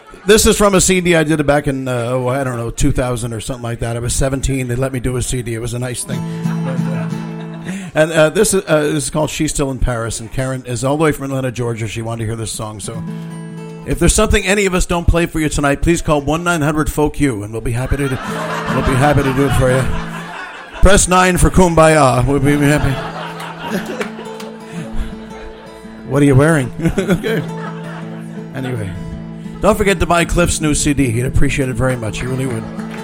This is from a CD I did it back in, 2000 or something like that. I was 17. They let me do a CD. It was a nice thing. And this is called She's Still in Paris. And Karen is all the way from Atlanta, Georgia. She wanted to hear this song. So if there's something any of us don't play for you tonight, please call 1-900-FOLK-YOU, and we'll be happy to do it for you. Press 9 for Kumbaya. We'll be happy. What are you wearing? Okay. Anyway. Don't forget to buy Cliff's new CD. He'd appreciate it very much. He really would.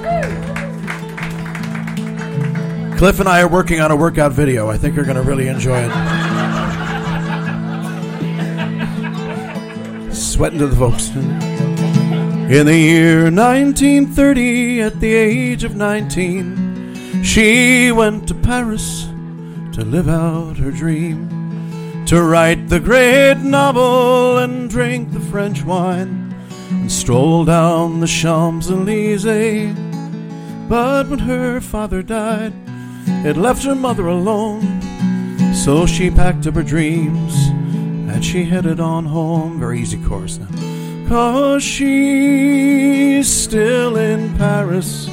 Cliff and I are working on a workout video. I think you're going to really enjoy it. Sweating to the folks. In the year 1930, at the age of 19, she went to Paris to live out her dream, to write the great novel and drink the French wine, and stroll down the Champs-Élysées. But when her father died, it left her mother alone. So she packed up her dreams and she headed on home. Very easy chorus now. 'Cause she's still in Paris.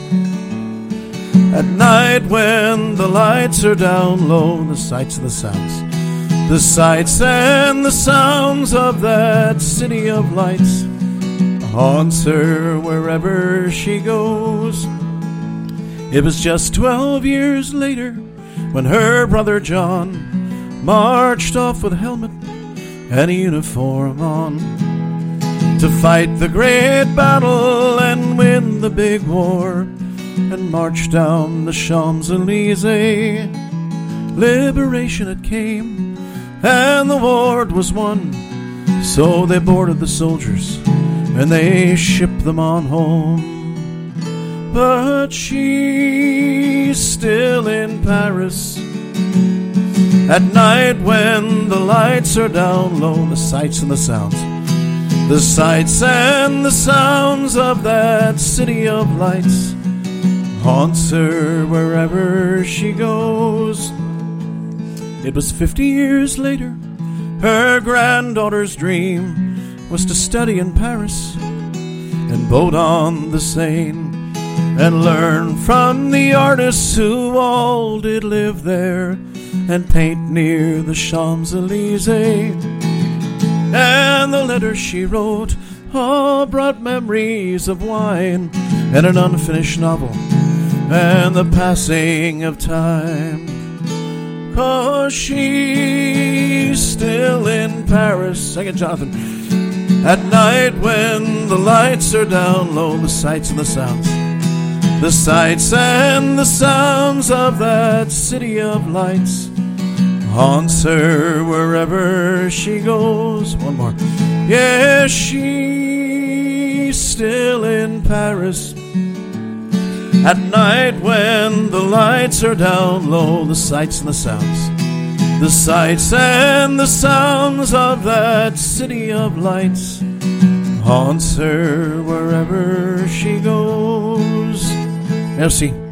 At night when the lights are down low, the sights and the sounds, the sights and the sounds of that city of lights haunts her wherever she goes. It was just 12 years later when her brother John marched off with a helmet and a uniform on, to fight the great battle and win the big war, and march down the Champs-Élysées. Liberation it came and the war was won, so they boarded the soldiers and they shipped them on home. But she's still in Paris. At night when the lights are down low, the sights and the sounds, the sights and the sounds of that city of lights haunts her wherever she goes. It was 50 years later, her granddaughter's dream was to study in Paris and boat on the Seine, and learn from the artists who all did live there, and paint near the Champs-Élysées. And the letters she wrote all brought memories of wine and an unfinished novel and the passing of time. 'Cause she's still in Paris. Sing it, Jonathan. At night when the lights are down low, the sights and the sounds, the sights and the sounds of that city of lights haunts her wherever she goes. One more. Yeah, she's still in Paris. At night when the lights are down low, the sights and the sounds, the sights and the sounds of that city of lights haunts her wherever she goes. Merci.